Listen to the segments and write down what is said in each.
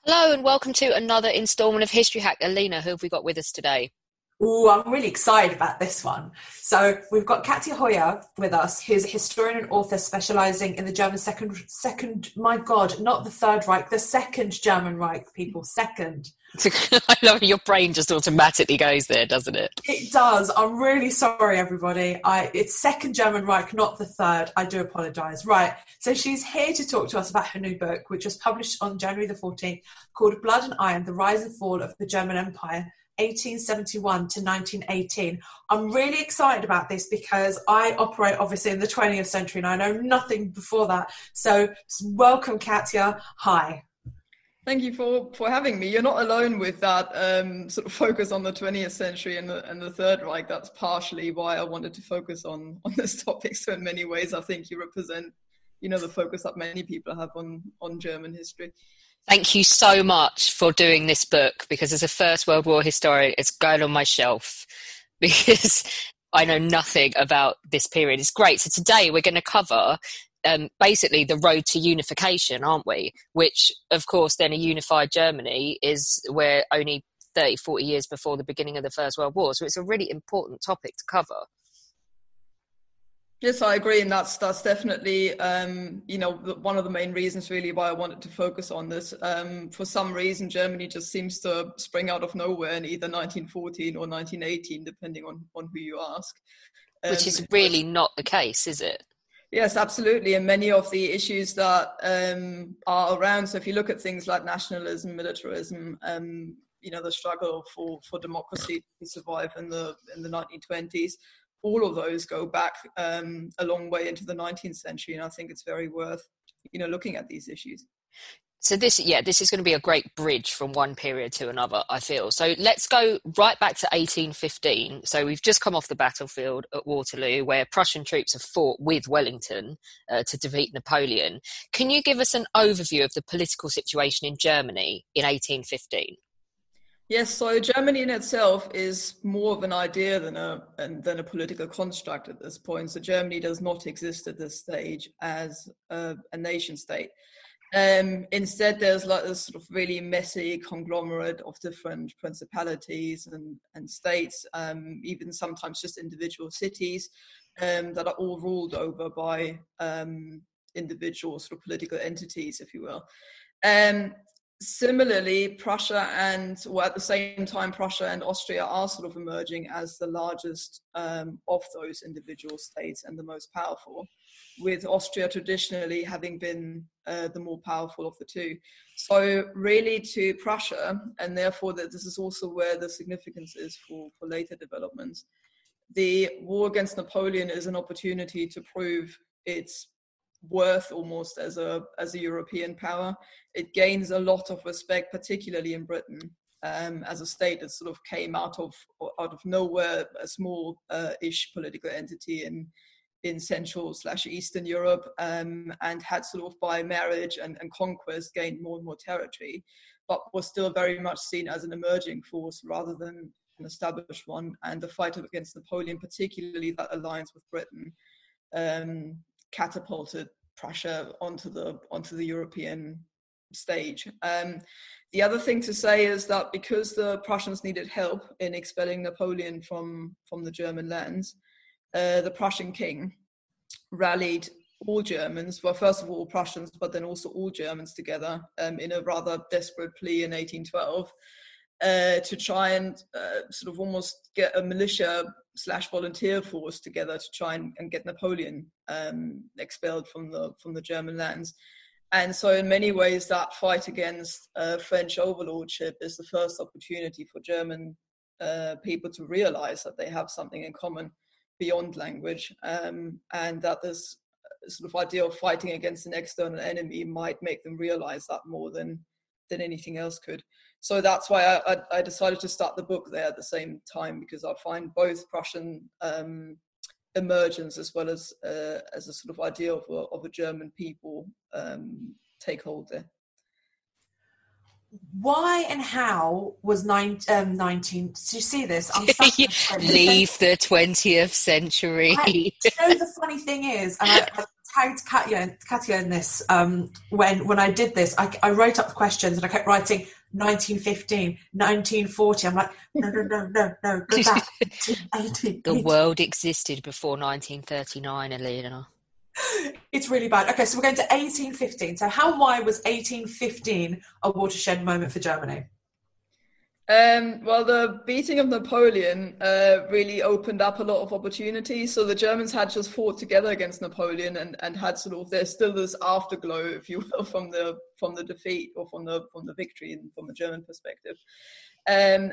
Hello and welcome to another instalment of History Hack. Alina, who have we got with us today? Oh, I'm really excited about this one. So we've got Katja Hoyer with us, who's a historian and author specialising in the German my God, not the Third Reich, the Second German Reich, people, second. I love your brain just automatically goes there, doesn't it? It does. I'm really sorry, everybody. It's Second German Reich, not the Third. I do apologise. Right. So she's here to talk to us about her new book, which was published on January the 14th, called Blood and Iron, The Rise and Fall of the German Empire, 1871 to 1918. I'm really excited about this because I operate obviously in the 20th century and I know nothing before that. So welcome, Katja. Hi. Thank you for having me. You're not alone with that sort of focus on the 20th century and the Third Reich. That's partially why I wanted to focus on this topic. So in many ways, I think you represent, the focus that many people have on German history. Thank you so much for doing this book, because as a First World War historian, it's going on my shelf because I know nothing about this period. It's great. So today we're going to cover basically the road to unification, aren't we? Which, of course, then a unified Germany is where only 30, 40 years before the beginning of the First World War. So it's a really important topic to cover. Yes, I agree, and that's definitely one of the main reasons really why I wanted to focus on this. For some reason, Germany just seems to spring out of nowhere in either 1914 or 1918, depending on who you ask. Which is really not the case, is it? Yes, absolutely, and many of the issues that are around. So if you look at things like nationalism, militarism, the struggle for democracy to survive in the 1920s. All of those go back a long way into the 19th century, and I think it's very worth, looking at these issues. So this is going to be a great bridge from one period to another, I feel. So let's go right back to 1815. So we've just come off the battlefield at Waterloo, where Prussian troops have fought with Wellington to defeat Napoleon. Can you give us an overview of the political situation in Germany in 1815? Yes, so Germany in itself is more of an idea than a political construct at this point. So Germany does not exist at this stage as a nation state. Instead, there's like this sort of really messy conglomerate of different principalities and states, even sometimes just individual cities that are all ruled over by individual sort of political entities, if you will. Similarly, Prussia at the same time, Prussia and Austria are sort of emerging as the largest of those individual states and the most powerful, with Austria traditionally having been the more powerful of the two. So really to Prussia, and therefore that this is also where the significance is for later developments, the war against Napoleon is an opportunity to prove its worth almost as a European power. It gains a lot of respect, particularly in Britain, as a state that sort of came out of nowhere, a small ish political entity in Central/Eastern Europe, and had sort of by marriage and conquest gained more and more territory, but was still very much seen as an emerging force rather than an established one. And the fight against Napoleon, particularly that alliance with Britain, catapulted Prussia onto the European stage. The other thing to say is that because the Prussians needed help in expelling Napoleon from the German lands, the Prussian king rallied all Germans, well, first of all Prussians, but then also all Germans together in a rather desperate plea in 1812 to try and sort of almost get a militia/volunteer force together to try and get Napoleon expelled from the German lands. And so in many ways that fight against French overlordship is the first opportunity for German people to realize that they have something in common beyond language, and that this sort of idea of fighting against an external enemy might make them realize that more than anything else could. So that's why I decided to start the book there at the same time, because I find both Prussian emergence as well as a sort of idea of a German people take hold there. Why and how was 19? Did you see this? Leave the 20th century. The funny thing is, and I tagged Katya in this when I did this. I wrote up the questions and I kept writing 1915, 1940. I'm like, no, go back. 18. The world existed before 1939, Elena. It's really bad. Okay, so we're going to 1815. So how and why was 1815 a watershed moment for Germany? Well, the beating of Napoleon really opened up a lot of opportunities. So the Germans had just fought together against Napoleon and had sort of, there's still this afterglow, if you will, from the defeat or from the victory and from the German perspective. And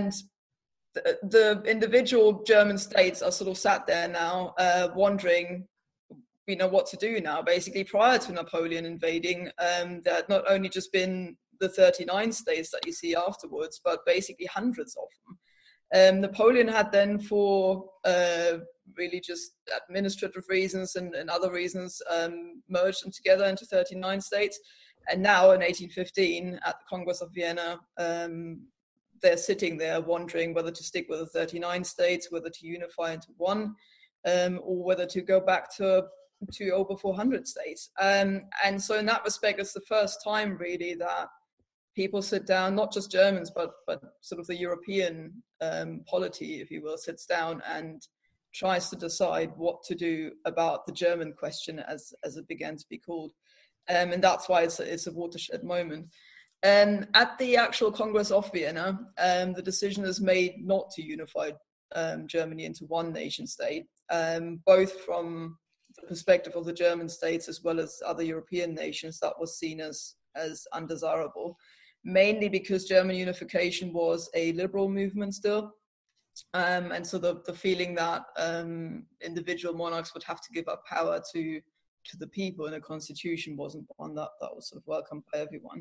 the individual German states are sort of sat there now wondering, what to do now. Basically, prior to Napoleon invading, there had not only just been the 39 states that you see afterwards, but basically hundreds of them. Napoleon had then, for really just administrative reasons and other reasons, merged them together into 39 states. And now in 1815, at the Congress of Vienna, they're sitting there wondering whether to stick with the 39 states, whether to unify into one, or whether to go back to over 400 states. And so in that respect, it's the first time really that people sit down, not just Germans, but sort of the European polity, if you will, sits down and tries to decide what to do about the German question, as it began to be called. And that's why it's a watershed moment. At the actual Congress of Vienna, the decision is made not to unify Germany into one nation state, both from the perspective of the German states as well as other European nations. That was seen as undesirable, mainly because German unification was a liberal movement still. And so the feeling that individual monarchs would have to give up power to the people in a constitution wasn't one that was sort of welcomed by everyone.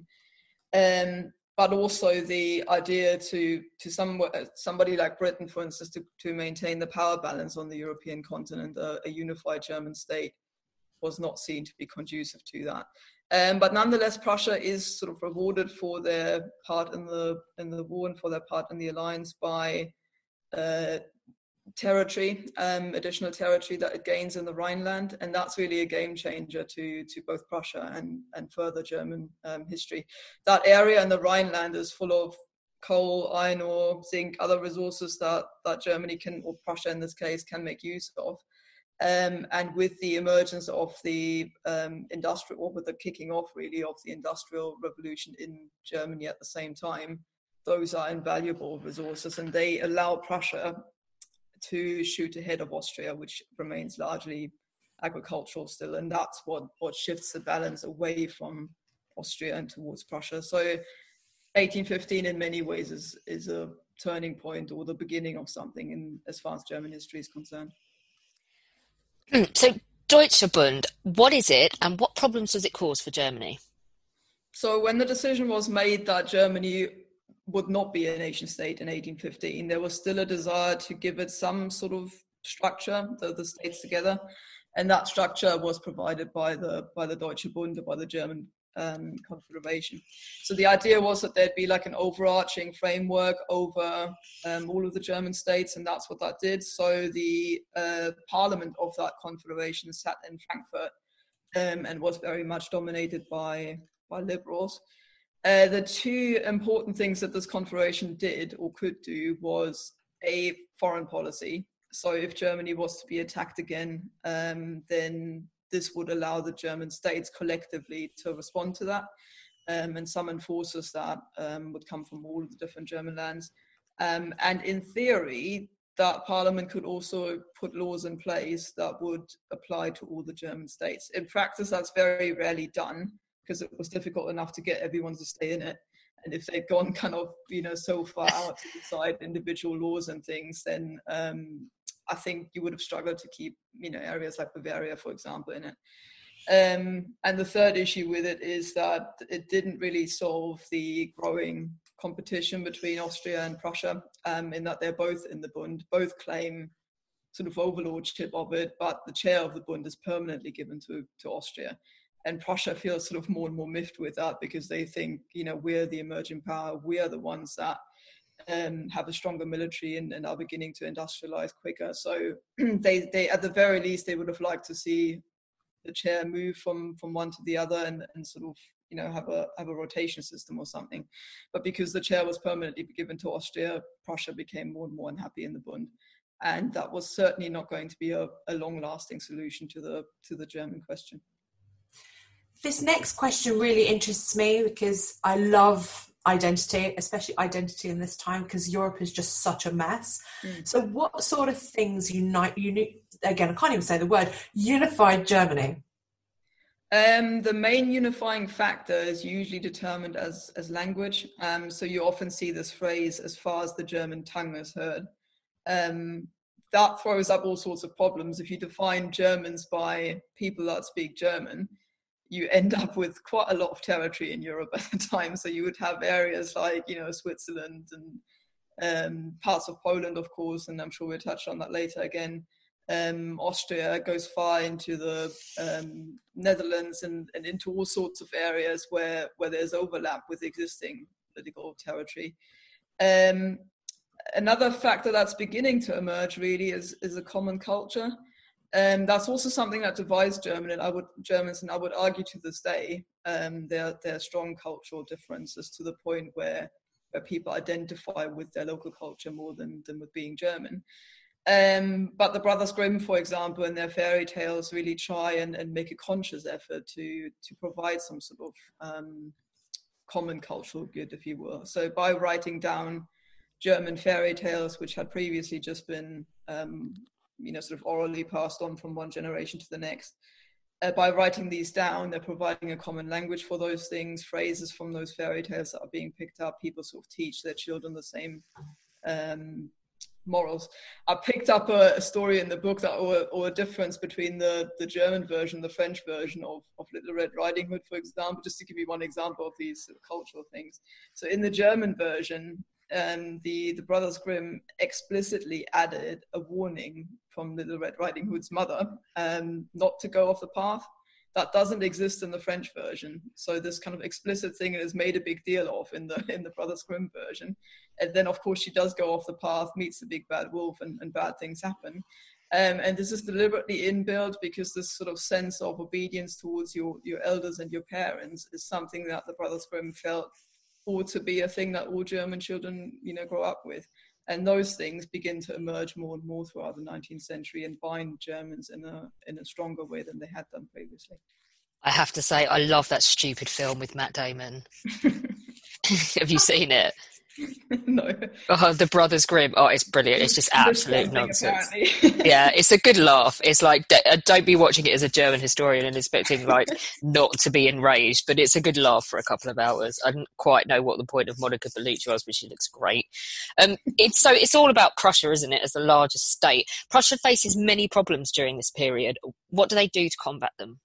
But also the idea to somebody like Britain, for instance, to maintain the power balance on the European continent, a unified German state was not seen to be conducive to that. But nonetheless, Prussia is sort of rewarded for their part in the war and for their part in the alliance by territory, additional territory that it gains in the Rhineland, and that's really a game changer to both Prussia and further German history. That area in the Rhineland is full of coal, iron ore, zinc, other resources that Germany can, or Prussia in this case, can make use of. And with the emergence of the industrial, or with the kicking off really of the industrial revolution in Germany at the same time, those are invaluable resources, and they allow Prussia to shoot ahead of Austria, which remains largely agricultural still, and that's what shifts the balance away from Austria and towards Prussia. So 1815 in many ways is a turning point, or the beginning of something in as far as German history is concerned. So Deutscher Bund, what is it and what problems does it cause for Germany? So when the decision was made that Germany would not be a nation state in 1815, there was still a desire to give it some sort of structure, the states together, and that structure was provided by the Deutsche Bund, by the German Confederation. So the idea was that there'd be like an overarching framework over all of the German states, and that's what that did. So the parliament of that confederation sat in Frankfurt and was very much dominated by liberals. The two important things that this confederation did or could do was a foreign policy. So if Germany was to be attacked again, then this would allow the German states collectively to respond to that and summon forces that would come from all of the different German lands. And in theory, that parliament could also put laws in place that would apply to all the German states. In practice, that's very rarely done because it was difficult enough to get everyone to stay in it. And if they'd gone kind of, so far out to decide individual laws and things, then I think you would have struggled to keep, areas like Bavaria, for example, in it. And the third issue with it is that it didn't really solve the growing competition between Austria and Prussia, in that they're both in the Bund, both claim sort of overlordship of it, but the chair of the Bund is permanently given to Austria. And Prussia feels sort of more and more miffed with that because they think, we're the emerging power, we are the ones that have a stronger military and are beginning to industrialize quicker. So they at the very least, they would have liked to see chair move from one to the other and sort of, you know, have a rotation system or something. But because the chair was permanently given to Austria, Prussia became more and more unhappy in the Bund. And that was certainly not going to be a long-lasting solution to the German question. This next question really interests me because I love identity, especially identity in this time, because Europe is just such a mess. So what sort of things again, I can't even say the word, unified Germany? The main unifying factor is usually determined as language. So you often see this phrase, as far as the German tongue is heard. That throws up all sorts of problems. If you define Germans by people that speak German, you end up with quite a lot of territory in Europe at the time. So you would have areas like, you know, Switzerland and parts of Poland, of course, and I'm sure we'll touch on that later again. Austria goes far into the Netherlands and into all sorts of areas where there's overlap with existing political territory. Another factor that's beginning to emerge really is a common culture. That's also something that divides Germans, and I would argue to this day, there are strong cultural differences to the point where people identify with their local culture more than with being German. But the Brothers Grimm, for example, in their fairy tales really try and make a conscious effort to provide some sort of common cultural good, if you will. So by writing down German fairy tales, which had previously just been sort of orally passed on from one generation to the next. By writing these down, they're providing a common language for those things, phrases from those fairy tales that are being picked up. People sort of teach their children the same morals. I picked up a story in the book or a difference between the German version, the French version of Little Red Riding Hood, for example, just to give you one example of these sort of cultural things. So in the German version, the Brothers Grimm explicitly added a warning from Little Red Riding Hood's mother not to go off the path. That doesn't exist in the French version. So this kind of explicit thing is made a big deal of in the Brothers Grimm version. And then, of course, she does go off the path, meets the big bad wolf, and bad things happen. And this is deliberately inbuilt because this sort of sense of obedience towards your elders and your parents is something that the Brothers Grimm felt ought to be a thing that all German children, grow up with. And those things begin to emerge more and more throughout the 19th century and bind Germans in a stronger way than they had done previously. I have to say, I love that stupid film with Matt Damon. Have you seen it? No. Oh, The Brothers Grimm. Oh, it's brilliant. It's just absolute nonsense. Yeah, it's a good laugh. It's like, don't be watching it as a German historian and expecting not to be enraged, but it's a good laugh for a couple of hours. I didn't quite know what the point of Monica Bellucci was, but she looks great. It's all about Prussia, isn't it, as the largest state. Prussia faces many problems during this period. What do they do to combat them?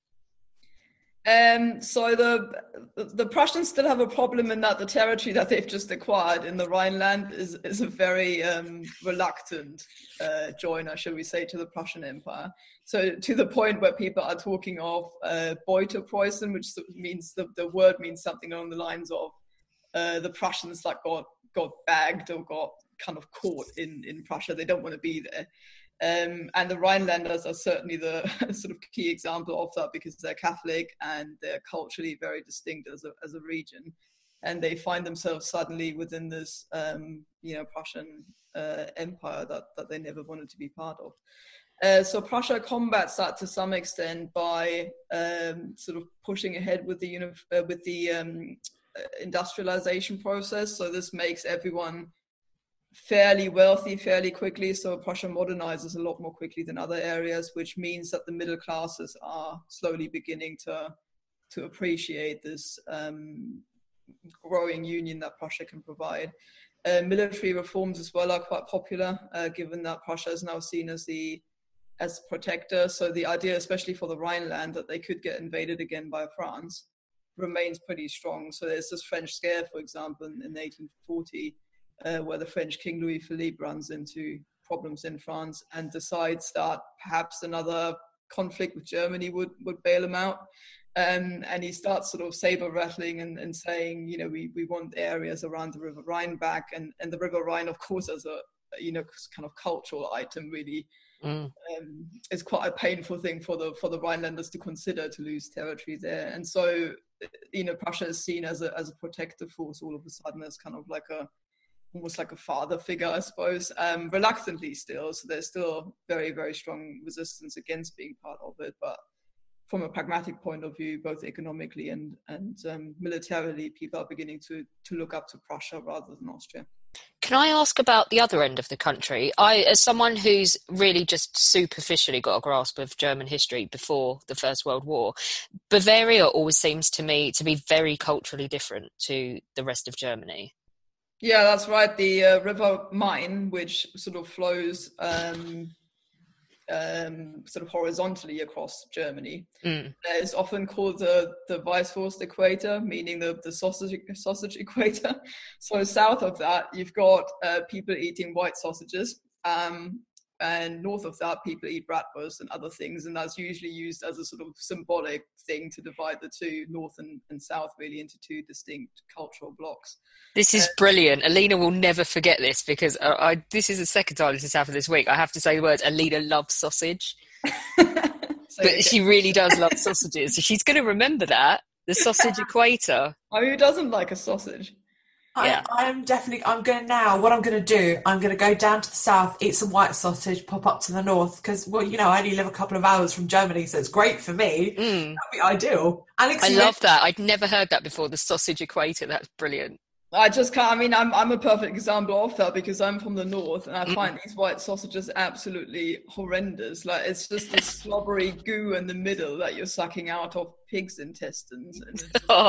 So the Prussians still have a problem in that the territory that they've just acquired in the Rhineland is a very reluctant joiner, shall we say, to the Prussian Empire. So to the point where people are talking of Beutepreußen, which means the word means something along the lines of the Prussians that got bagged or got kind of caught in Prussia. They don't want to be there. And the Rhinelanders are certainly the sort of key example of that because they're Catholic and they're culturally very distinct as a region. And they find themselves suddenly within this, Prussian empire that they never wanted to be part of. So Prussia combats that to some extent by sort of pushing ahead with the industrialization process. So this makes everyone fairly wealthy fairly quickly, so Prussia modernizes a lot more quickly than other areas, which means that the middle classes are slowly beginning to appreciate this growing union that Prussia can provide. Military reforms as well are quite popular, given that Prussia is now seen as protector. So the idea, especially for the Rhineland, that they could get invaded again by France remains pretty strong. So there's this French scare, for example, in 1840, where the French King Louis Philippe runs into problems in France and decides that perhaps another conflict with Germany would bail him out. And he starts sort of saber rattling and saying, we want areas around the River Rhine back. And the River Rhine, of course, as kind of cultural item really. Mm. It's quite a painful thing for the Rhinelanders to consider, to lose territory there. And so, Prussia is seen as a protective force all of a sudden, as kind of like almost like a father figure, I suppose, reluctantly still. So there's still very, very strong resistance against being part of it. But from a pragmatic point of view, both economically and militarily, people are beginning to look up to Prussia rather than Austria. Can I ask about the other end of the country? As someone who's really just superficially got a grasp of German history before the First World War, Bavaria always seems to me to be very culturally different to the rest of Germany. Yeah, that's right. The River Main, which sort of flows sort of horizontally across Germany, is often called the Weißwurst equator, meaning the sausage equator. So south of that, you've got people eating white sausages, and north of that, people eat bratwurst and other things, and that's usually used as a sort of symbolic thing to divide the two, north and south, really into two distinct cultural blocks. This is brilliant. Alina will never forget this, because this is the second time this has happened this week. I have to say the words, Alina loves sausage. But she really does love sausages. So she's going to remember that, the sausage equator. I mean, who doesn't like a sausage? Yeah. I'm going to do, I'm going to go down to the south, eat some white sausage, pop up to the north, because, well, I only live a couple of hours from Germany, so it's great for me. That'd be ideal. Alex, I love that. I'd never heard that before, the sausage equator. That's brilliant. I just can't. I mean, I'm a perfect example of that, because I'm from the north, and I find these white sausages absolutely horrendous. Like, it's just the slobbery goo in the middle that you're sucking out of pig's intestines. And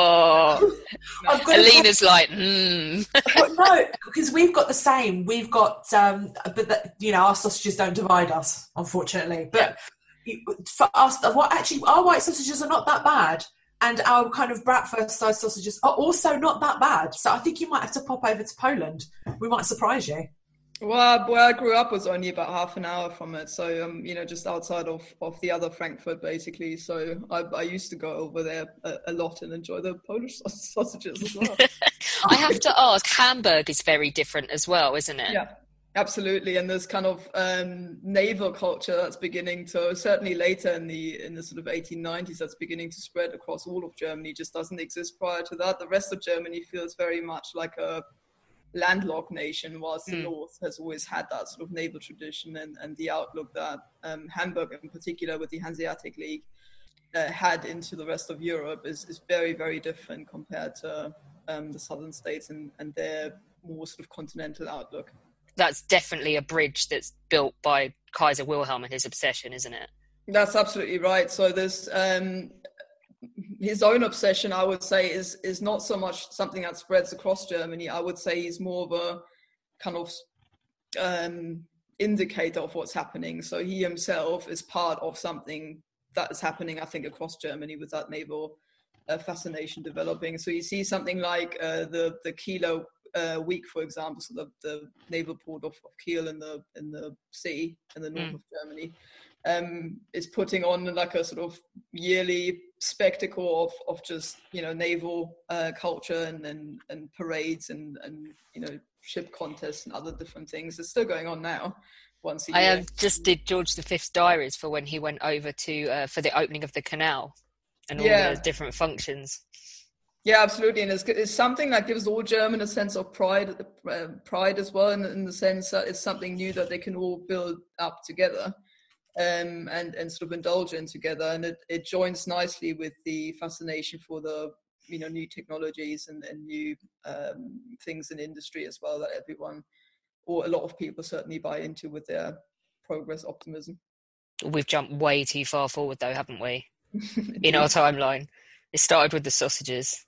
Alina's like, Well, no, because we've got the same. We've got, our sausages don't divide us, unfortunately. But for us, our white sausages are not that bad. And our kind of bratwurst-sized sausages are also not that bad. So I think you might have to pop over to Poland. We might surprise you. Well, where I grew up was only about half an hour from it. So, just outside of the other Frankfurt, basically. So I used to go over there a lot and enjoy the Polish sausages as well. I have to ask, Hamburg is very different as well, isn't it? Yeah. Absolutely, and there's kind of naval culture that's beginning to, certainly later in the sort of 1890s, that's beginning to spread across all of Germany. Just doesn't exist prior to that. The rest of Germany feels very much like a landlocked nation, whilst the north has always had that sort of naval tradition and the outlook that Hamburg in particular with the Hanseatic League had into the rest of Europe is very, very different compared to the southern states and their more sort of continental outlook. That's definitely a bridge that's built by Kaiser Wilhelm and his obsession, isn't it? That's absolutely right. So there's his own obsession, I would say, is not so much something that spreads across Germany. I would say he's more of a kind of indicator of what's happening. So he himself is part of something that is happening, I think, across Germany with that naval fascination developing. So you see something like the Kieler week, for example, so the naval port of Kiel in the sea in the north of Germany, is putting on like a sort of yearly spectacle of just naval culture and parades and ship contests and other different things. It's still going on now. Once a year. I just did George V's diaries for when he went over to for the opening of the canal and all the different functions. Yeah, absolutely, and it's something that gives all German a sense of pride as well, in the sense that it's something new that they can all build up together, and sort of indulge in together, and it joins nicely with the fascination for the new technologies and new things in industry as well that everyone, or a lot of people, certainly buy into with their progress optimism. We've jumped way too far forward though, haven't we? In our timeline, it started with the sausages.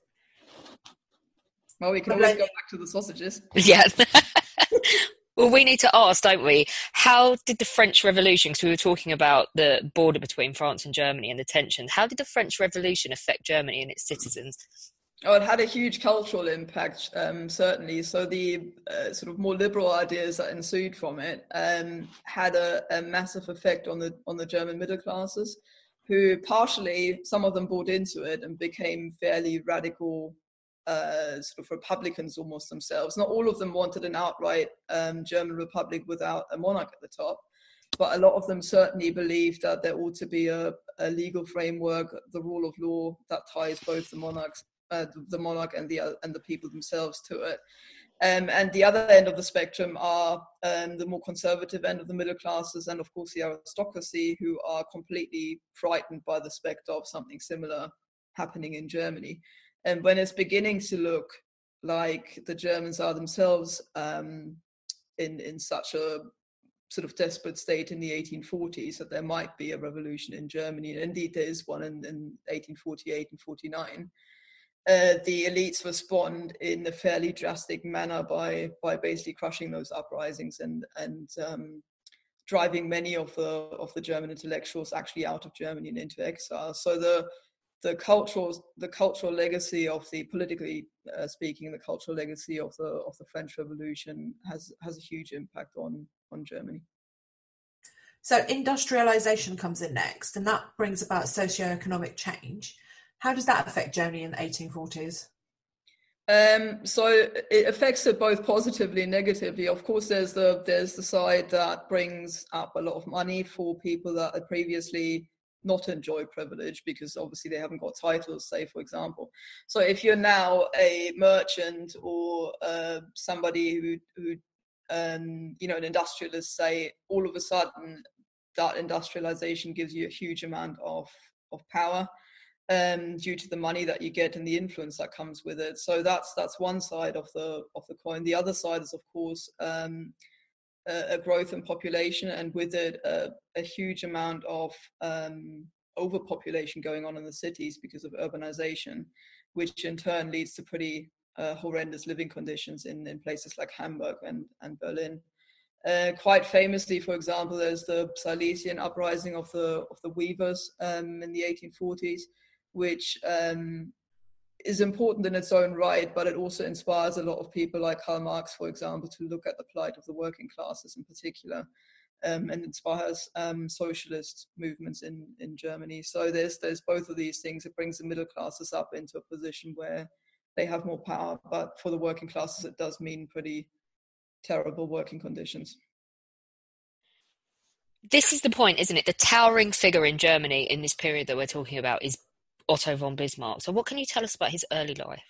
Well, we can always go back to the sausages. Yeah. Well, we need to ask, don't we? How did the French Revolution, because we were talking about the border between France and Germany and the tensions, how did the French Revolution affect Germany and its citizens? Oh, it had a huge cultural impact, certainly. So the sort of more liberal ideas that ensued from it had a massive effect on the German middle classes, who partially, some of them bought into it and became fairly radical sort of republicans almost themselves. Not all of them wanted an outright German republic without a monarch at the top, but a lot of them certainly believed that there ought to be a legal framework, the rule of law that ties both the monarch and the people themselves to it. And the other end of the spectrum are the more conservative end of the middle classes, and of course the aristocracy, who are completely frightened by the spectre of something similar happening in Germany. And when it's beginning to look like the Germans are themselves in such a sort of desperate state in the 1840s that there might be a revolution in Germany, and indeed there is one in 1848 and 49, the elites respond in a fairly drastic manner by basically crushing those uprisings and driving many of the German intellectuals actually out of Germany and into exile. So the cultural legacy of the, politically speaking, the cultural legacy of the French Revolution has a huge impact on Germany. So industrialization comes in next, and that brings about socio-economic change. How does that affect Germany in the 1840s? So it affects it both positively and negatively. Of course, there's the side that brings up a lot of money for people that had previously not enjoyed privilege, because obviously they haven't got titles, say, for example. So if you're now a merchant or somebody who an industrialist, say, all of a sudden that industrialization gives you a huge amount of power due to the money that you get and the influence that comes with it. So that's one side of the coin. The other side is, of course, a growth in population, and with it a huge amount of overpopulation going on in the cities because of urbanization, which in turn leads to pretty horrendous living conditions in places like Hamburg and Berlin. Quite famously, for example, there's the Silesian uprising of the weavers in the 1840s, which is important in its own right, but it also inspires a lot of people like Karl Marx, for example, to look at the plight of the working classes in particular, and inspires socialist movements in Germany. So there's both of these things. It brings the middle classes up into a position where they have more power, but for the working classes it does mean pretty terrible working conditions. This is the point, isn't it? The towering figure in Germany in this period that we're talking about is Otto von Bismarck. So what can you tell us about his early life?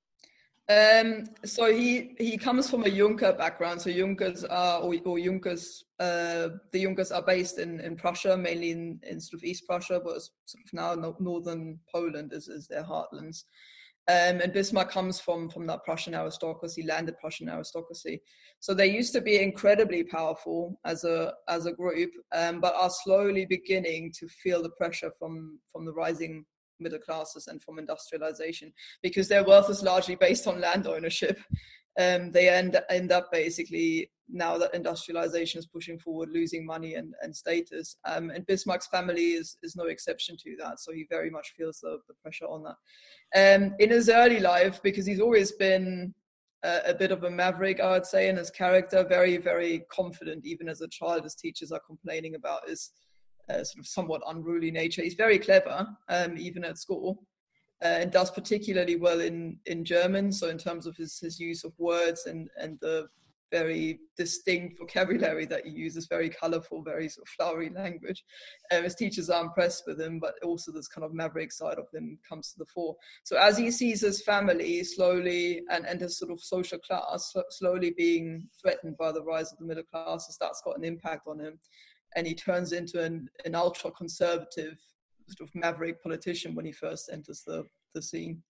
So he comes from a Junker background. So Junkers are, the Junkers are based in Prussia, mainly in sort of East Prussia, but sort of now northern Poland is their heartlands. And Bismarck comes from that Prussian aristocracy, landed Prussian aristocracy. So they used to be incredibly powerful as a group, but are slowly beginning to feel the pressure from the rising middle classes and from industrialization, because their wealth is largely based on land ownership. They end up basically, now that industrialization is pushing forward, losing money and status. And Bismarck's family is no exception to that. So he very much feels the pressure on that. In his early life, because he's always been a bit of a maverick, I would say, in his character, very, very confident, even as a child. His teachers are complaining about his sort of somewhat unruly nature. He's very clever, even at school. And does particularly well in German. So in terms of his use of words and the very distinct vocabulary that he uses, very colorful, very sort of flowery language. His teachers are impressed with him, but also this kind of maverick side of him comes to the fore. So as he sees his family slowly and his sort of social class slowly being threatened by the rise of the middle classes, that's got an impact on him. And he turns into an ultra-conservative sort of maverick politician when he first enters the scene.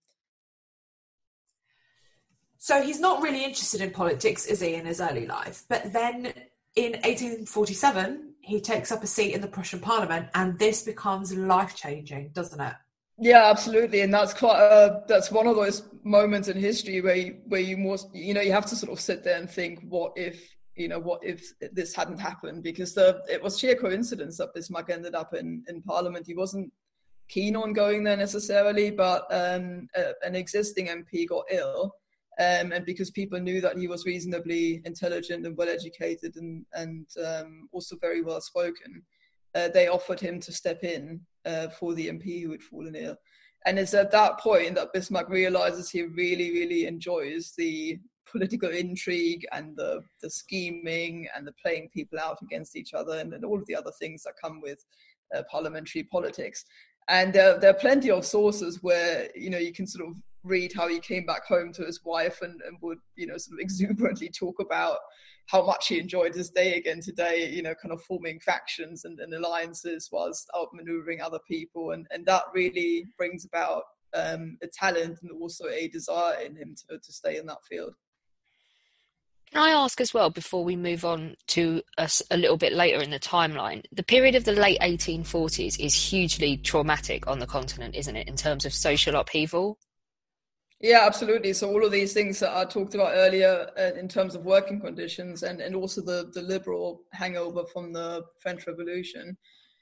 So he's not really interested in politics, is he, in his early life? But then in 1847, he takes up a seat in the Prussian parliament, and this becomes life-changing, doesn't it? Yeah, absolutely. And that's that's one of those moments in history where you have to sort of sit there and think, what if this hadn't happened? Because it was sheer coincidence that Bismarck ended up in Parliament. He wasn't keen on going there necessarily, but an existing MP got ill, and because people knew that he was reasonably intelligent and well educated and also very well spoken, they offered him to step in for the MP who had fallen ill. And it's at that point that Bismarck realizes he really, really enjoys the political intrigue and the scheming and the playing people out against each other and all of the other things that come with parliamentary politics. And there are plenty of sources where, you can sort of read how he came back home to his wife and would, sort of exuberantly talk about how much he enjoyed his day again today, kind of forming factions and alliances whilst outmaneuvering other people. And that really brings about a talent and also a desire in him to stay in that field. Can I ask as well, before we move on to us a little bit later in the timeline, the period of the late 1840s is hugely traumatic on the continent, isn't it, in terms of social upheaval? Yeah, absolutely. So all of these things that I talked about earlier in terms of working conditions and also the liberal hangover from the French Revolution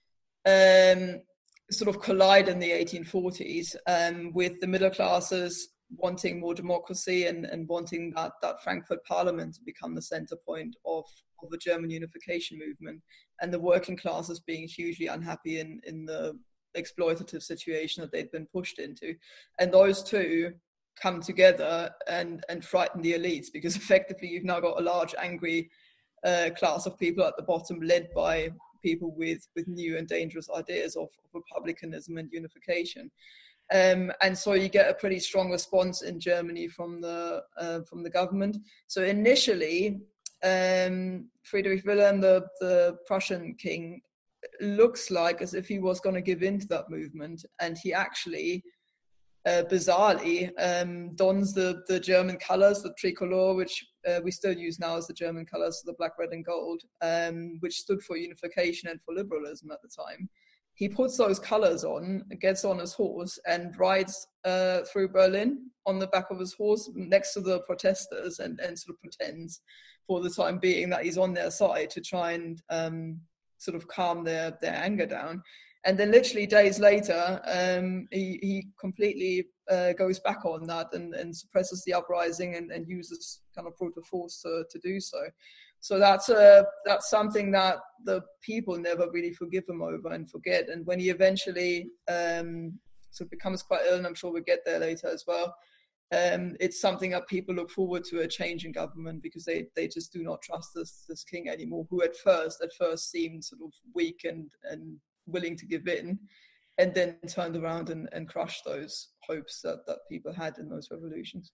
sort of collide in the 1840s with the middle classes wanting more democracy and wanting that Frankfurt Parliament to become the center point of the German unification movement, and the working classes being hugely unhappy in the exploitative situation that they'd been pushed into. And those two come together and frighten the elites, because effectively you've now got a large angry class of people at the bottom, led by people with new and dangerous ideas of republicanism and unification. And so you get a pretty strong response in Germany from the government. So initially, Friedrich Wilhelm, the Prussian king, looks like as if he was going to give in to that movement, and he actually bizarrely dons the German colors, the tricolor, which we still use now as the German colors, the black, red and gold, which stood for unification and for liberalism at the time. He puts those colors on, gets on his horse and rides through Berlin on the back of his horse next to the protesters and sort of pretends for the time being that he's on their side to try and sort of calm their anger down. And then literally days later, he completely goes back on that and suppresses the uprising and uses kind of brutal force to do so. So that's something that the people never really forgive him over and forget. And when he eventually sort of becomes quite ill, and I'm sure we'll get there later as well, it's something that people look forward to, a change in government, because they just do not trust this king anymore, who at first seemed sort of weak and willing to give in, and then turned around and crushed those hopes that people had in those revolutions.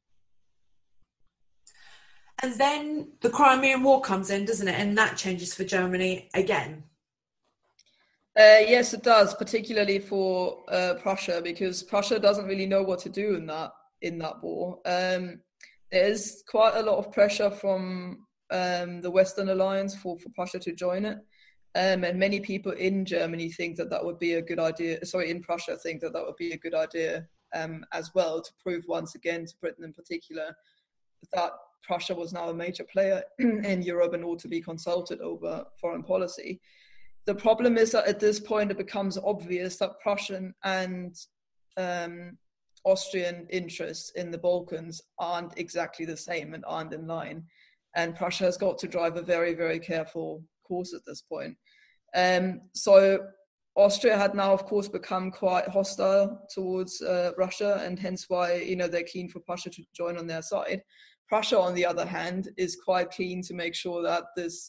And then the Crimean War comes in, doesn't it? And that changes for Germany again. Yes, it does, particularly for Prussia, because Prussia doesn't really know what to do in that war. There's quite a lot of pressure from the Western Alliance for Prussia to join it. And many people in Germany think that would be a good idea. Sorry, in Prussia think that would be a good idea as well, to prove once again to Britain in particular that Prussia was now a major player in Europe and ought to be consulted over foreign policy. The problem is that at this point it becomes obvious that Prussian and Austrian interests in the Balkans aren't exactly the same and aren't in line. And Prussia has got to drive a very, very careful course at this point. So Austria had now, of course, become quite hostile towards Russia, and hence why, they're keen for Prussia to join on their side. Prussia, on the other hand, is quite keen to make sure that this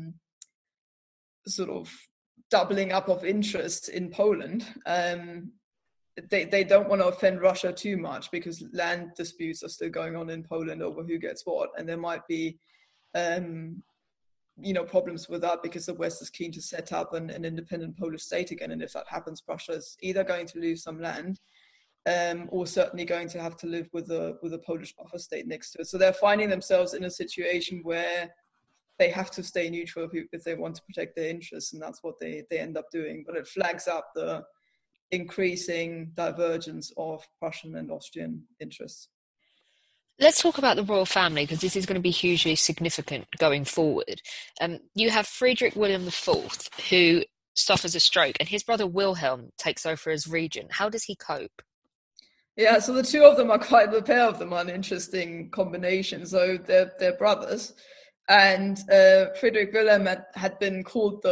sort of doubling up of interest in Poland, they don't want to offend Russia too much, because land disputes are still going on in Poland over who gets what, and there might be problems with that, because the West is keen to set up an independent Polish state again. And if that happens, Prussia is either going to lose some land or certainly going to have to live with a Polish buffer state next to it. So they're finding themselves in a situation where they have to stay neutral if they want to protect their interests, and that's what they end up doing. But it flags up the increasing divergence of Prussian and Austrian interests. Let's talk about the royal family, because this is going to be hugely significant going forward. You have Friedrich William IV, who suffers a stroke, and his brother Wilhelm takes over as regent. How does he cope? Yeah, so the two of them are the pair of them are an interesting combination. So they're brothers, and Friedrich Wilhelm had been called the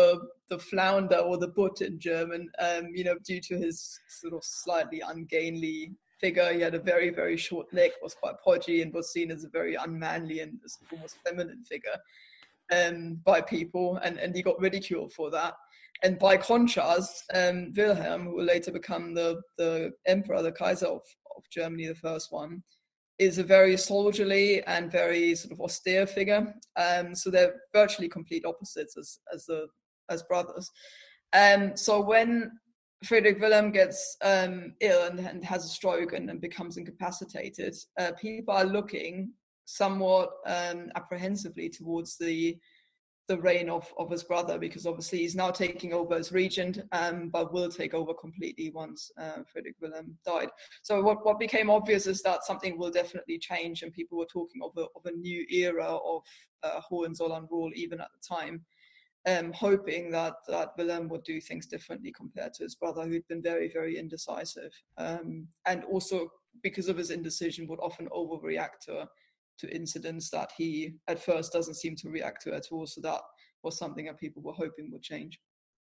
the flounder or the Butt in German, due to his sort of slightly ungainly figure. He had a very, very short neck, was quite podgy, and was seen as a very unmanly and almost feminine figure by people, and he got ridiculed for that. And by contrast, Wilhelm, who will later become the emperor, the Kaiser of Germany, the first one, is a very soldierly and very sort of austere figure. So they're virtually complete opposites as brothers. So when Friedrich Wilhelm gets ill and has a stroke and becomes incapacitated, people are looking somewhat apprehensively towards the reign of his brother, because obviously he's now taking over as regent, but will take over completely once Friedrich Wilhelm died. So what became obvious is that something will definitely change, and people were talking of a new era of Hohenzollern rule even at the time, hoping that Wilhelm would do things differently compared to his brother, who'd been very, very indecisive, and also because of his indecision would often overreact to incidents that he at first doesn't seem to react to at all. So that was something that people were hoping would change.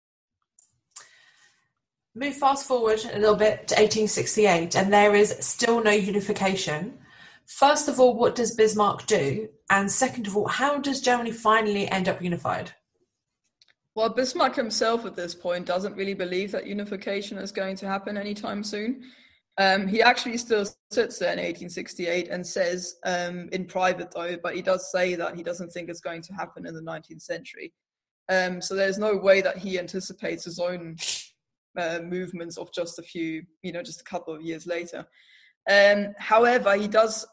Move fast forward a little bit to 1868, and there is still no unification. First of all, what does Bismarck do? And second of all, how does Germany finally end up unified? Well, Bismarck himself at this point doesn't really believe that unification is going to happen anytime soon. He actually still sits there in 1868 and says, in private though, but he does say that he doesn't think it's going to happen in the 19th century. So there's no way that he anticipates his own movements of just a couple of years later. However, he does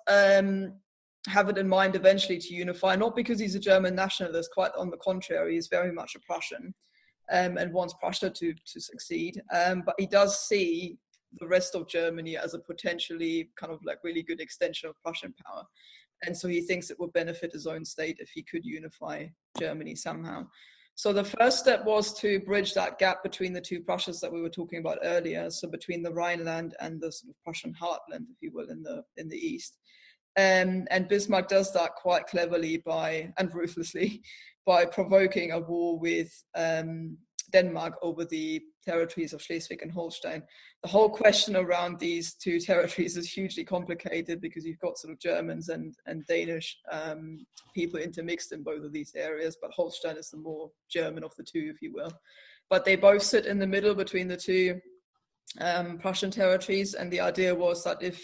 have it in mind eventually to unify, not because he's a German nationalist, quite on the contrary, he's very much a Prussian and wants Prussia to succeed. But he does see the rest of Germany as a potentially kind of like really good extension of Prussian power. And so he thinks it would benefit his own state if he could unify Germany somehow. So the first step was to bridge that gap between the two Prussias that we were talking about earlier. So between the Rhineland and the sort of Prussian heartland, if you will, in the east. And Bismarck does that quite cleverly and ruthlessly by provoking a war with Denmark over the territories of Schleswig and Holstein. The whole question around these two territories is hugely complicated because you've got sort of Germans and Danish people intermixed in both of these areas, but Holstein is the more German of the two, if you will. But they both sit in the middle between the two Prussian territories, and the idea was that if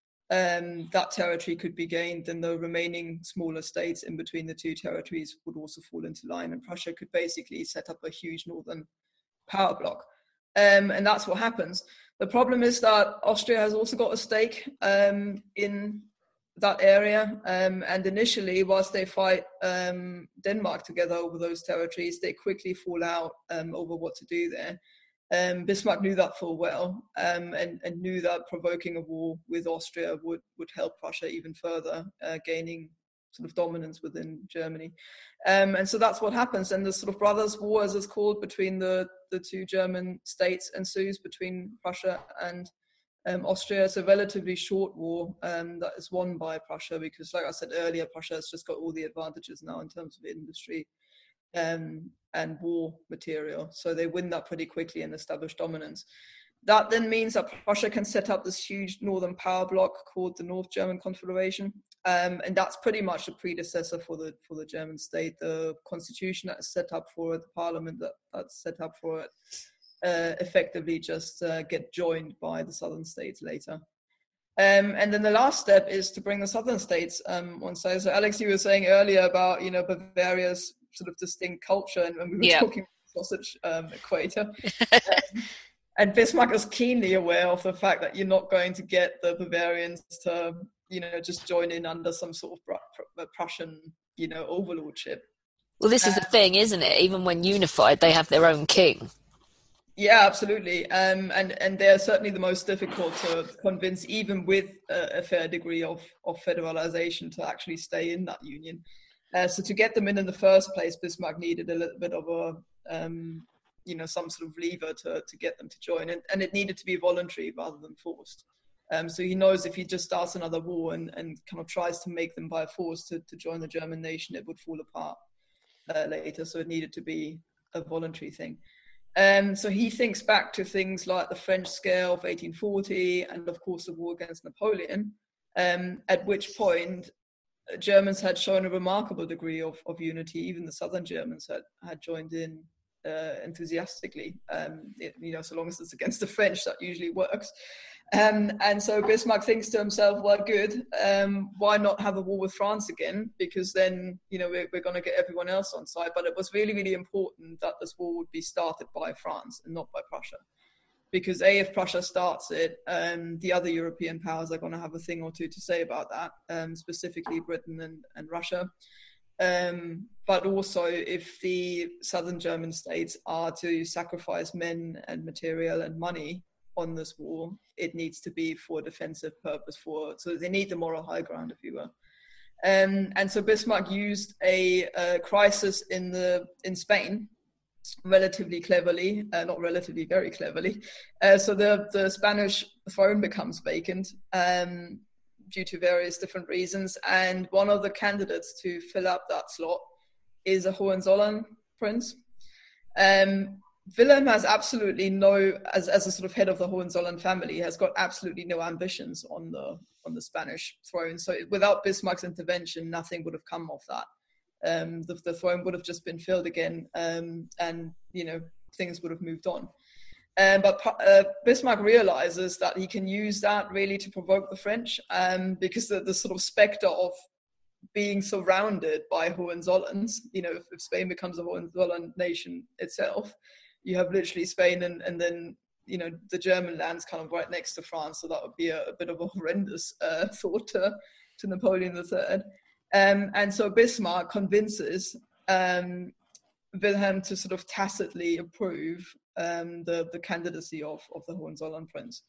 that territory could be gained, then the remaining smaller states in between the two territories would also fall into line, and Prussia could basically set up a huge northern power bloc. And that's what happens. The problem is that Austria has also got a stake in that area, and initially, whilst they fight Denmark together over those territories, they quickly fall out over what to do there. Bismarck knew that full well, and knew that provoking a war with Austria would help Prussia even further, gaining sort of dominance within Germany. And so that's what happens. And the sort of brothers' war, as it's called, between the two German states ensues between Prussia and Austria. It's a relatively short war that is won by Prussia because, like I said earlier, Prussia has just got all the advantages now in terms of industry and war material. So they win that pretty quickly and establish dominance. That then means that Prussia can set up this huge northern power bloc called the North German Confederation. And that's pretty much the predecessor for the German state. The constitution that is set up for it, the parliament that's set up for it, effectively just get joined by the southern states later. And then the last step is to bring the southern states on side. So Alex, you were saying earlier about, Bavaria's sort of distinct culture, and when we were talking about the sausage equator. And Bismarck is keenly aware of the fact that you're not going to get the Bavarians to, just join in under some sort of Prussian, overlordship. Well, this is the thing, isn't it? Even when unified, they have their own king. Yeah, absolutely. And they're certainly the most difficult to convince, even with a fair degree of federalization, to actually stay in that union. So to get them in the first place, Bismarck needed a little bit of some sort of lever to get them to join. And it needed to be voluntary rather than forced. So he knows if he just starts another war and kind of tries to make them by force to join the German nation, it would fall apart later. So it needed to be a voluntary thing. So he thinks back to things like the French scale of 1840 and, of course, the war against Napoleon, at which point Germans had shown a remarkable degree of unity. Even the southern Germans had joined in enthusiastically. So long as it's against the French, that usually works. And so Bismarck thinks to himself, well, good, why not have a war with France again? Because then, we're going to get everyone else on side. But it was really, really important that this war would be started by France and not by Prussia. Because if Prussia starts it, the other European powers are going to have a thing or two to say about that, specifically Britain and Russia. But also, if the southern German states are to sacrifice men and material and money on this war, it needs to be for a defensive purpose. So they need the moral high ground, if you will. And so Bismarck used a crisis in Spain relatively cleverly, not relatively, very cleverly. So the Spanish throne becomes vacant due to various different reasons, and one of the candidates to fill up that slot is a Hohenzollern prince. Wilhelm has absolutely as a sort of head of the Hohenzollern family, has got absolutely no ambitions on the Spanish throne. So without Bismarck's intervention, nothing would have come of that. The throne would have just been filled again, and things would have moved on. But Bismarck realizes that he can use that really to provoke the French, because the sort of specter of being surrounded by Hohenzollerns, if Spain becomes a Hohenzollern nation itself, you have literally Spain and then, the German lands kind of right next to France. So that would be a bit of a horrendous thought to Napoleon III. And so Bismarck convinces Wilhelm to sort of tacitly approve the candidacy of the Hohenzollern prince.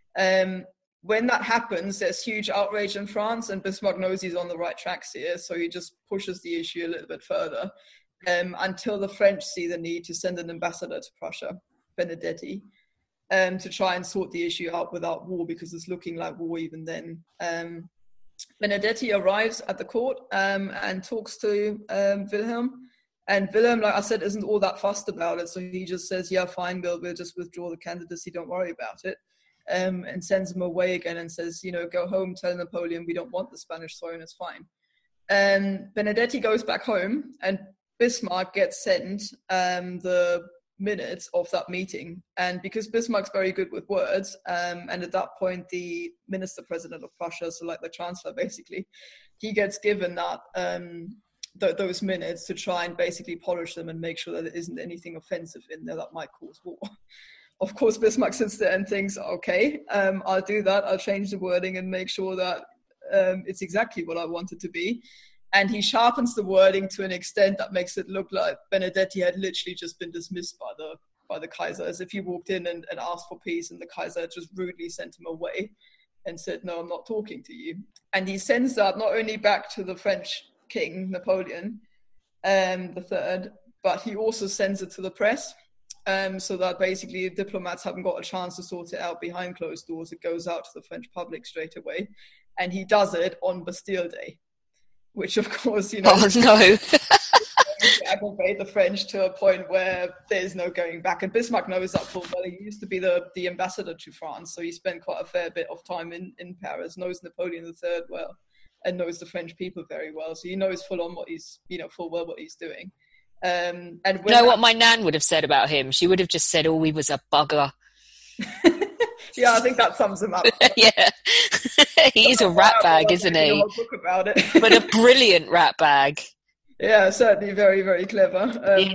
When that happens, there's huge outrage in France, and Bismarck knows he's on the right tracks here, so he just pushes the issue a little bit further until the French see the need to send an ambassador to Prussia, Benedetti, to try and sort the issue out without war, because it's looking like war even then. Benedetti arrives at the court and talks to Wilhelm. And Wilhelm, like I said, isn't all that fussed about it. So he just says, yeah, fine, we'll just withdraw the candidacy, don't worry about it. And sends him away again and says, go home, tell Napoleon we don't want the Spanish throne, it's fine. Benedetti goes back home, and Bismarck gets sent the minutes of that meeting. And because Bismarck's very good with words, and at that point the minister president of Prussia, so like the chancellor basically, he gets given that those minutes to try and basically polish them and make sure that there isn't anything offensive in there that might cause war. Of course, Bismarck sits there and thinks, okay, I'll do that. I'll change the wording and make sure that it's exactly what I want it to be. And he sharpens the wording to an extent that makes it look like Benedetti had literally just been dismissed by the Kaiser, as if he walked in and asked for peace, and the Kaiser had just rudely sent him away and said, no, I'm not talking to you. And he sends that not only back to the French king, Napoleon III, but he also sends it to the press, so that basically diplomats haven't got a chance to sort it out behind closed doors. It goes out to the French public straight away. And he does it on Bastille Day, which of course, oh no, aggravate the French to a point where there's no going back. And Bismarck knows that full well. He used to be the ambassador to France, so he spent quite a fair bit of time in Paris, knows Napoleon III well, and knows the French people very well. So he knows full well what he's doing. And what my nan would have said about him? She would have just said, oh, he was a bugger. Yeah, I think that sums him up. Yeah. He's a rat bag, isn't he? A book about it. But a brilliant rat bag. Yeah, certainly very, very clever.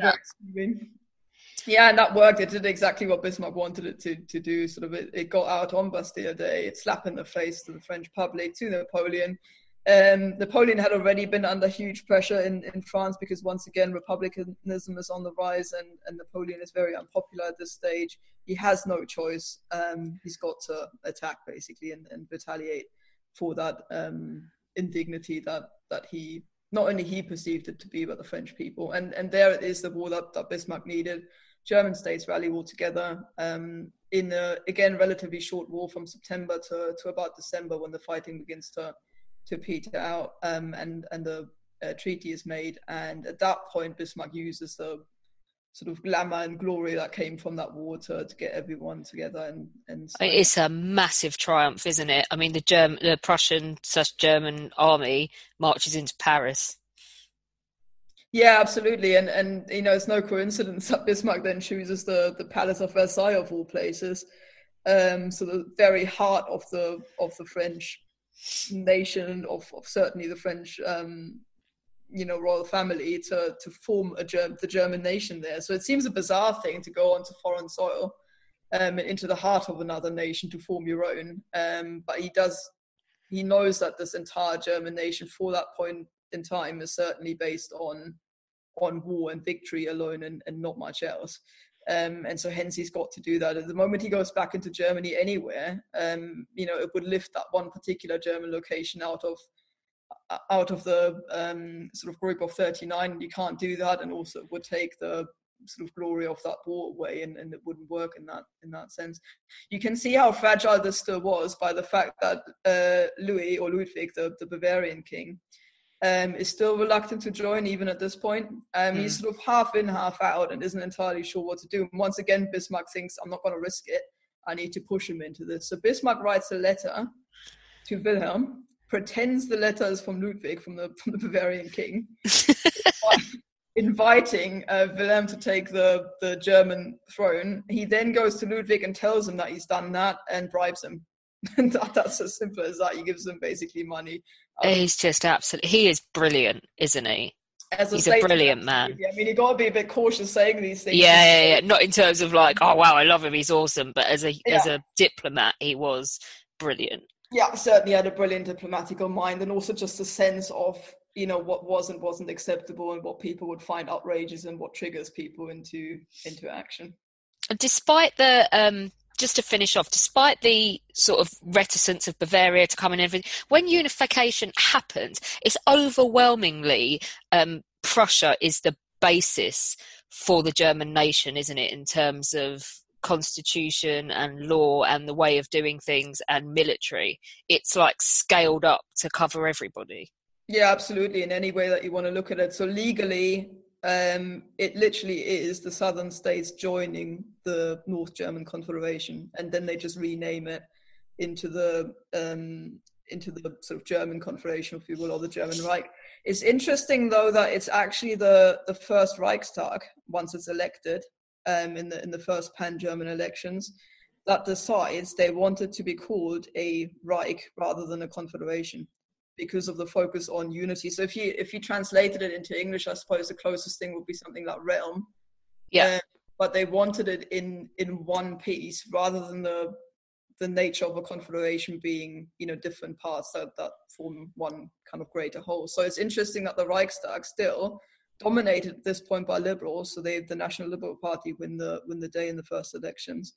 Yeah, and that worked. It did exactly what Bismarck wanted it to do. Sort of, it got out on Bastille Day. It slapped in the face to the French public, to Napoleon. Napoleon had already been under huge pressure in France, because once again republicanism is on the rise, and Napoleon is very unpopular at this stage. He has no choice. He's got to attack basically and retaliate for that indignity that he, not only he perceived it to be, but the French people. And there it is, the war that Bismarck needed. German states rally all together in a, again, relatively short war from September to about December, when the fighting begins to peter out, and the treaty is made. And at that point, Bismarck uses the sort of glamour and glory that came from that war to get everyone together and It's a massive triumph, isn't it? I mean, the Prussian/German army marches into Paris. Yeah, absolutely, and it's no coincidence that Bismarck then chooses the Palace of Versailles of all places, so the very heart of the French nation, of certainly the French royal family to form the German nation there. So it seems a bizarre thing to go onto foreign soil, into the heart of another nation to form your own. But he knows that this entire German nation for that point in time is certainly based on war and victory alone and not much else. And so hence he's got to do that. At the moment he goes back into Germany anywhere, it would lift that one particular German location out of the sort of group of 39. You can't do that, and also it would take the sort of glory of that war away, and it wouldn't work in that sense. You can see how fragile this still was by the fact that Louis, or Ludwig, the Bavarian king, is still reluctant to join even at this point. He's sort of half in, half out, and isn't entirely sure what to do. And once again, Bismarck thinks, I'm not going to risk it. I need to push him into this. So Bismarck writes a letter to Wilhelm, pretends the letter is from Ludwig, from the Bavarian king, inviting Wilhelm to take the German throne. He then goes to Ludwig and tells him that he's done that and bribes him. And that's as simple as that. He gives them basically money. He's just he is brilliant, isn't he? He's a brilliant man. I mean, you got to be a bit cautious saying these things. Yeah. Not in terms of like, oh wow, I love him, he's awesome. But as a diplomat, he was brilliant. Yeah, certainly had a brilliant diplomatical mind, and also just a sense of, what was and wasn't acceptable, and what people would find outrageous, and what triggers people into action. Despite the just to finish off, despite the sort of reticence of Bavaria to come and everything, when unification happens, it's overwhelmingly Prussia is the basis for the German nation, isn't it, in terms of constitution and law and the way of doing things and military. It's like scaled up to cover everybody. Yeah, absolutely, in any way that you want to look at it. So legally, it literally is the southern states joining the North German Confederation, and then they just rename it into the sort of German Confederation, if you will, or the German Reich. It's interesting though that it's actually the first Reichstag, once it's elected, in the first pan-German elections, that decides they wanted to be called a Reich rather than a confederation, because of the focus on unity. So if you translated it into English, I suppose the closest thing would be something like realm. Yeah. But they wanted it in one piece, rather than the nature of a confederation being, different parts that form one kind of greater whole. So it's interesting that the Reichstag still dominated at this point by liberals. So the National Liberal Party win the day in the first elections.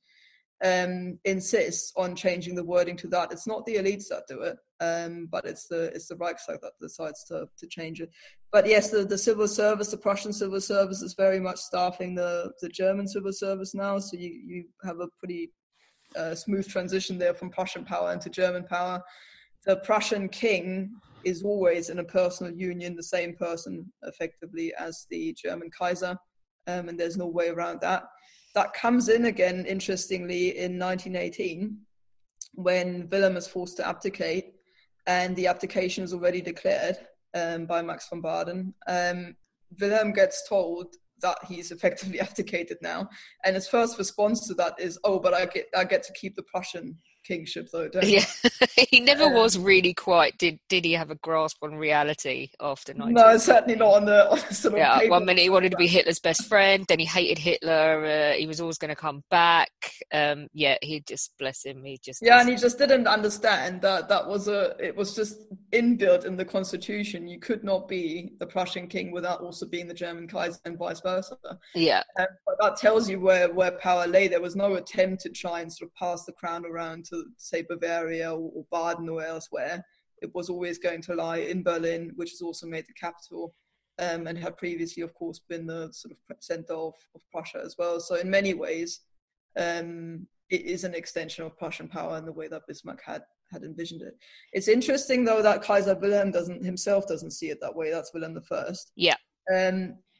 Insists on changing the wording to that. It's not the elites that do it, but it's the Reichstag that decides to change it. But yes, the civil service, the Prussian civil service, is very much staffing the German civil service now. So you have a pretty smooth transition there from Prussian power into German power. The Prussian king is always in a personal union, the same person effectively as the German Kaiser, and there's no way around that. That comes in again, interestingly, in 1918, when Wilhelm is forced to abdicate, and the abdication is already declared by Max von Baden. Wilhelm gets told that he's effectively abdicated now, and his first response to that is, "Oh, but I get to keep the Prussian kingship, though." Don't yeah, he never was really quite. Did he have a grasp on reality after 19? No, certainly not on the sort of. Yeah, one minute he wanted to be Hitler's best friend, then he hated Hitler. He was always going to come back. He just, bless him. And he just didn't understand that it was just inbuilt in the constitution. You could not be the Prussian king without also being the German Kaiser, and vice versa. Yeah, but that tells you where power lay. There was no attempt to try and sort of pass the crown around to, say, Bavaria or Baden or elsewhere. It was always going to lie in Berlin, which has also made the capital, and had previously, of course, been the sort of center of Prussia as well. So in many ways, it is an extension of Prussian power in the way that Bismarck had envisioned it. It's interesting, though, that Kaiser Wilhelm doesn't see it that way. That's Wilhelm I. Yeah.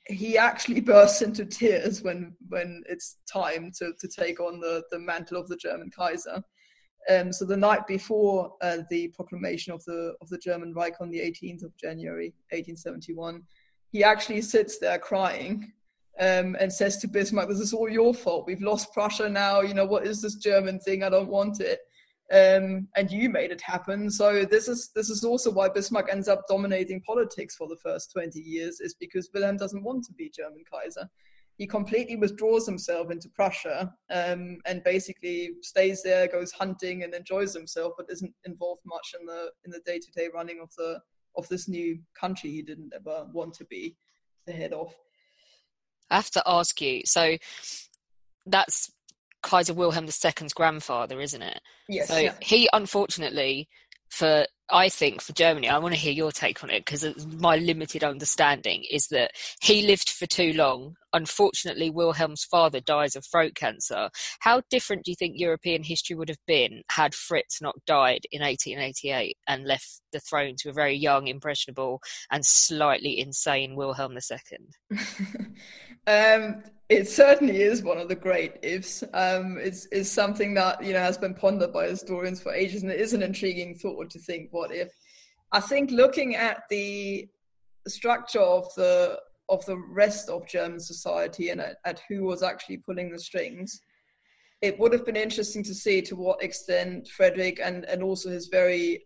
he actually bursts into tears when it's time to take on the mantle of the German Kaiser. So the night before the proclamation of the German Reich on the 18th of January 1871, he actually sits there crying and says to Bismarck, "This is all your fault. We've lost Prussia now. You know, what is this German thing? I don't want it. And you made it happen." So this is also why Bismarck ends up dominating politics for the first 20 years, is because Wilhelm doesn't want to be German Kaiser. He completely withdraws himself into Prussia and basically stays there, goes hunting and enjoys himself, but isn't involved much in the day-to-day running of this new country he didn't ever want to be the head of. I have to ask you, so that's Kaiser Wilhelm II's grandfather, isn't it? Yes. So yeah. He, unfortunately, for Germany, I want to hear your take on it, because my limited understanding is that he lived for too long. Unfortunately, Wilhelm's father dies of throat cancer. How different do you think European history would have been had Fritz not died in 1888 and left the throne to a very young, impressionable and slightly insane Wilhelm II? It certainly is one of the great ifs. It's something that, you know, has been pondered by historians for ages, and it is an intriguing thought to think, what if? I think looking at the structure of the rest of German society and at who was actually pulling the strings, it would have been interesting to see to what extent Frederick and also his very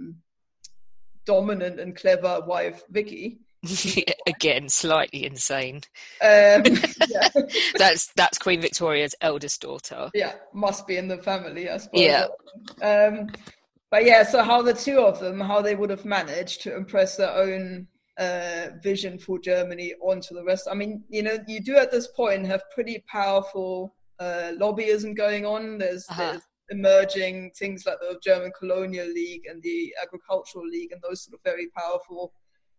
dominant and clever wife Vicky. Again, slightly insane. Yeah. That's Queen Victoria's eldest daughter. Yeah, must be in the family, I suppose. Yeah. But yeah, so how the two of them, how they would have managed to impress their own vision for Germany onto the rest. I mean, you know, you do at this point have pretty powerful lobbyism going on. There's emerging things like the German Colonial League and the Agricultural League and those sort of very powerful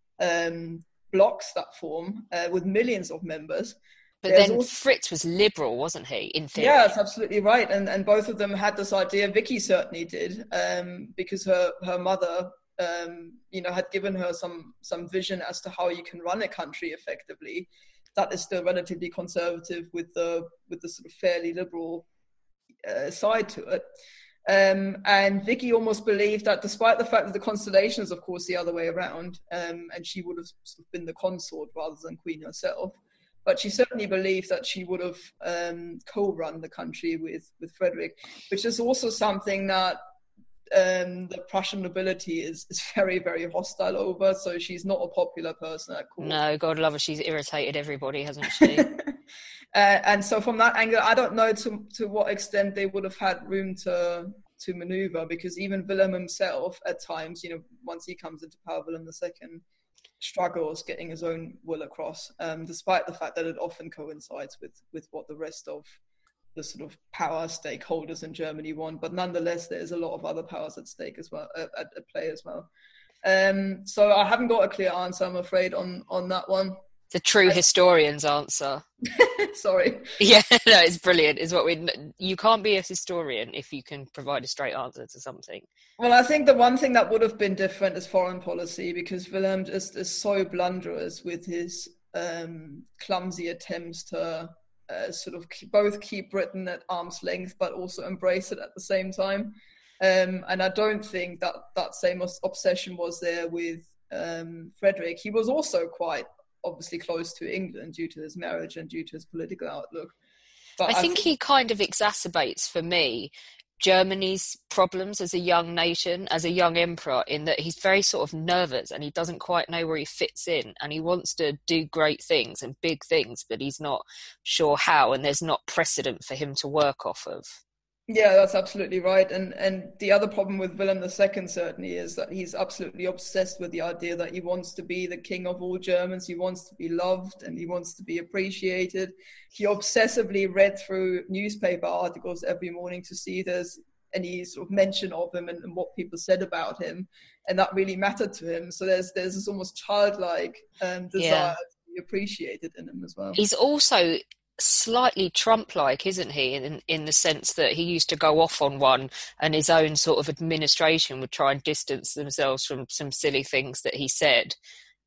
blocks that form with millions of members. But then Fritz was liberal, wasn't he, in theory? Yeah, that's absolutely right. And both of them had this idea. Vicky certainly did, because her mother, you know, had given her some vision as to how you can run a country effectively that is still relatively conservative with the sort of fairly liberal side to it. And Vicky almost believed that, despite the fact that the constellation is, of course, the other way around, and she would have sort of been the consort rather than queen herself, but she certainly believed that she would have co-run the country with Frederick, which is also something that the Prussian nobility is very, very hostile over. So she's not a popular person at court. No, God love her, she's irritated everybody, hasn't she? And so from that angle, I don't know to what extent they would have had room to maneuver, because even Wilhelm himself, at times, you know, once he comes into power, Wilhelm II struggles getting his own will across, despite the fact that it often coincides with what the rest of the sort of power stakeholders in Germany want. But nonetheless, there's a lot of other powers at stake as well, at play as well. So I haven't got a clear answer, I'm afraid, on that one. The true historian's answer. Sorry. Yeah, no, it's brilliant. Is what you can't be a historian if you can provide a straight answer to something. Well, I think the one thing that would have been different is foreign policy, because Wilhelm just is so blunderous with his clumsy attempts to sort of both keep Britain at arm's length, but also embrace it at the same time. And I don't think that same obsession was there with Frederick. He was also quite obviously close to England due to his marriage and due to his political outlook. But I think he kind of exacerbates, for me, Germany's problems as a young nation, as a young emperor, in that he's very sort of nervous and he doesn't quite know where he fits in, and he wants to do great things and big things, but he's not sure how, and there's not precedent for him to work off of. Yeah, that's absolutely right. And the other problem with Wilhelm II certainly is that he's absolutely obsessed with the idea that he wants to be the king of all Germans. He wants to be loved and he wants to be appreciated. He obsessively read through newspaper articles every morning to see if there's any sort of mention of him and what people said about him. And that really mattered to him. So there's this almost childlike desire to be appreciated in him as well. He's also slightly Trump-like, isn't he, in the sense that he used to go off on one and his own sort of administration would try and distance themselves from some silly things that he said.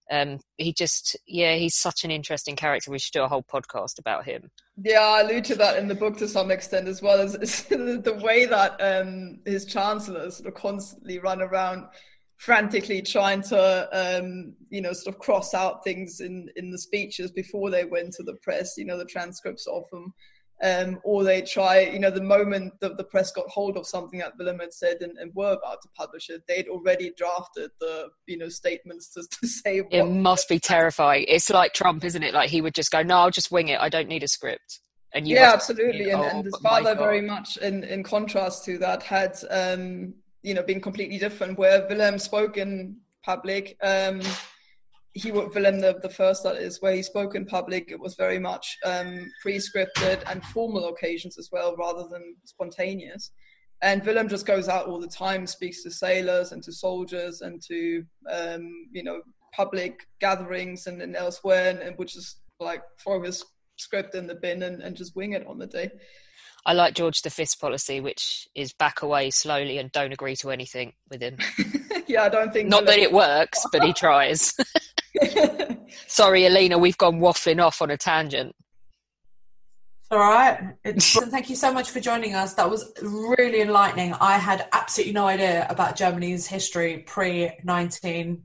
He's such an interesting character. We should do a whole podcast about him. Yeah, I allude to that in the book to some extent as well, as the way that his chancellors sort of constantly run around frantically trying to sort of cross out things in the speeches before they went to the press, the transcripts of them. Or they try, the moment that the press got hold of something that Willem had said and were about to publish it, they'd already drafted the, statements to say what. It must be terrifying. It's like Trump, isn't it? Like he would just go, no, I'll just wing it. I don't need a script. And yeah, absolutely. And his father very much in contrast to that had, been completely different. Where Willem spoke in public, Willem the first, that is, where he spoke in public, it was very much pre-scripted and formal occasions as well, rather than spontaneous. And Willem just goes out all the time, speaks to sailors and to soldiers and to public gatherings and elsewhere, and would just like throw his script in the bin and just wing it on the day. I like George V's policy, which is back away slowly and don't agree to anything with him. Yeah, I don't think... Not that it works, but he tries. Sorry, Alina, we've gone waffling off on a tangent. All right. Thank you so much for joining us. That was really enlightening. I had absolutely no idea about Germany's history pre-1918.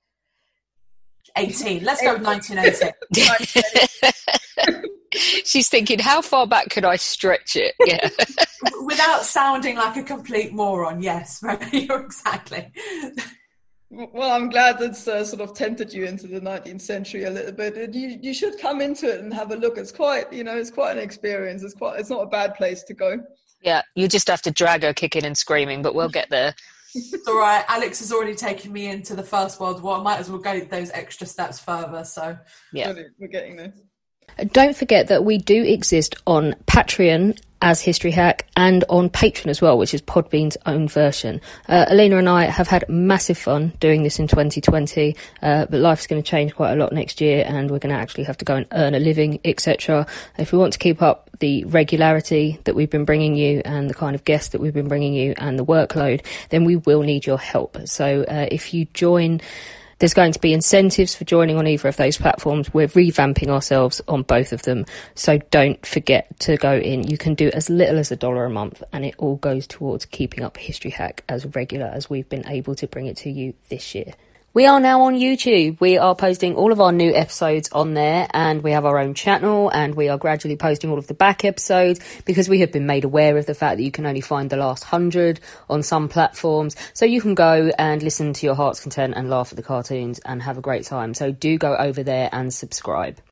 Let's go with 1918. She's thinking, how far back could I stretch it? Yeah. Without sounding like a complete moron. Yes, exactly. Well, I'm glad that's sort of tempted you into the 19th century a little bit. And you should come into it and have a look. It's quite, it's quite an experience. It's not a bad place to go. Yeah, you just have to drag her kicking and screaming, but we'll get there. It's all right. Alex has already taken me into the First World War. I might as well go those extra steps further. So yeah, we're getting there. Don't forget that we do exist on Patreon as History Hack and on Patreon as well, which is Podbean's own version. Alina and I have had massive fun doing this in 2020, but life's going to change quite a lot next year and we're going to actually have to go and earn a living, etc. If we want to keep up the regularity that we've been bringing you and the kind of guests that we've been bringing you and the workload, then we will need your help. So if you join... There's going to be incentives for joining on either of those platforms. We're revamping ourselves on both of them. So don't forget to go in. You can do as little as $1 a month and it all goes towards keeping up History Hack as regular as we've been able to bring it to you this year. We are now on YouTube. We are posting all of our new episodes on there and we have our own channel and we are gradually posting all of the back episodes because we have been made aware of the fact that you can only find the last 100 on some platforms. So you can go and listen to your heart's content and laugh at the cartoons and have a great time. So do go over there and subscribe.